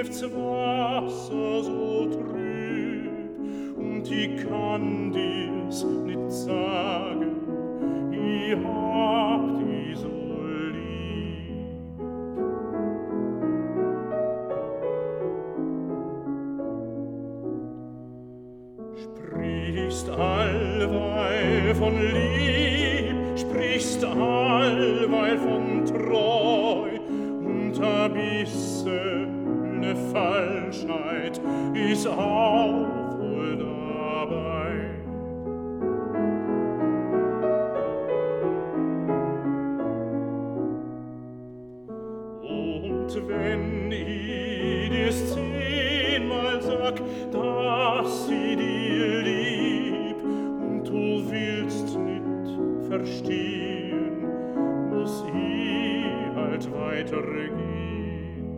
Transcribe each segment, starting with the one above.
wirds Wasser so trüb, und ich kann dir's nicht sagen, ich hab die so lieb. Sprichst allweil von Lieb, sprichst allweil von Treu, und a bissele Falschheit ist auch wohl dabei. Und wenn ich dir's 10-mal sag, dass ich dir lieb, und du willst nicht verstehen, muss ich halt weitergehen.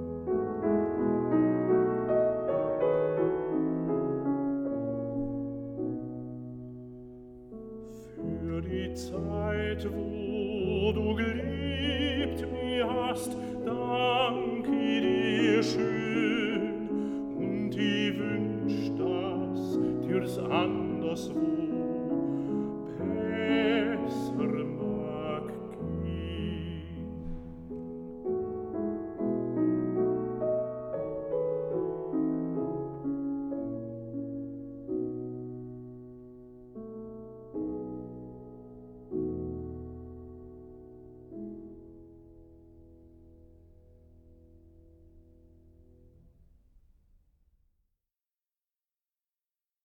Für die Zeit, wo du geliebt mir hast, dank ich dir schön, und ich wünsch, dass dir's anderswo